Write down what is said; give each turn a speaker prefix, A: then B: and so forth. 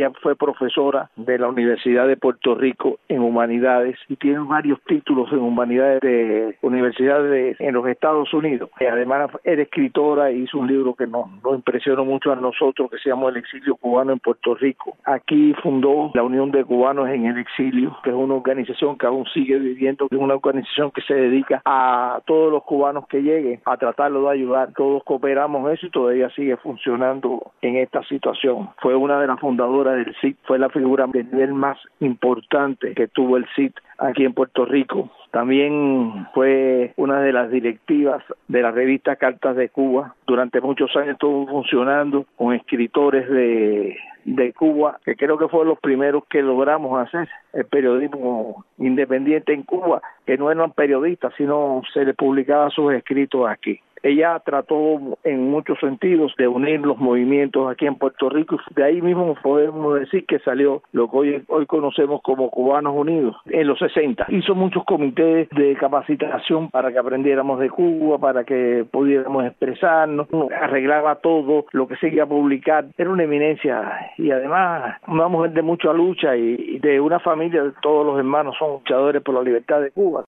A: Ella fue profesora de la Universidad de Puerto Rico en Humanidades y tiene varios títulos en Humanidades de universidades en los Estados Unidos. Además, era escritora y hizo un libro que nos impresionó mucho a nosotros, que se llama El exilio cubano en Puerto Rico. Aquí fundó la Unión de Cubanos en el Exilio, que es una organización que aún sigue viviendo, que es una organización que se dedica a todos los cubanos que lleguen, a tratarlo de ayudar. Todos cooperamos eso y todavía sigue funcionando en esta situación. Fue una de las fundadoras del CID, fue la figura de nivel más importante que tuvo el CID aquí en Puerto Rico. También fue una de las directivas de la revista Cartas de Cuba. Durante muchos años estuvo funcionando con escritores de Cuba, que creo que fueron los primeros que logramos hacer el periodismo independiente en Cuba, que no eran periodistas, sino se les publicaba sus escritos aquí. Ella trató en muchos sentidos de unir los movimientos aquí en Puerto Rico y de ahí mismo podemos decir que salió lo que hoy conocemos como Cubanos Unidos en los 60. Hizo muchos comités de capacitación para que aprendiéramos de Cuba, para que pudiéramos expresarnos, arreglaba todo lo que se iba a publicar. Era una eminencia y además una mujer de mucha lucha y de una familia, todos los hermanos son luchadores por la libertad de Cuba.